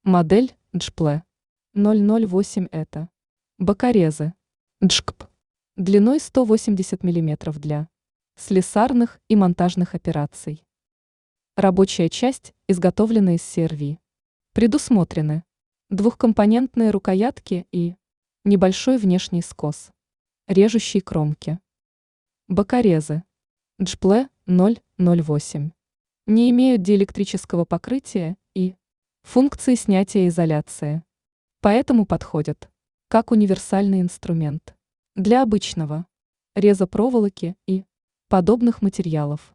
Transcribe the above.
Модель Джпле 008 это. Бокорезы. Джкп. Длиной 180 мм для слесарных и монтажных операций. Рабочая часть изготовлена из CRV. Предусмотрены двухкомпонентные рукоятки и небольшой внешний скос, режущий кромки. Бокорезы Джпле 008 не имеют диэлектрического покрытия и функции снятия изоляции, поэтому подходят как универсальный инструмент для обычного реза проволоки и подобных материалов.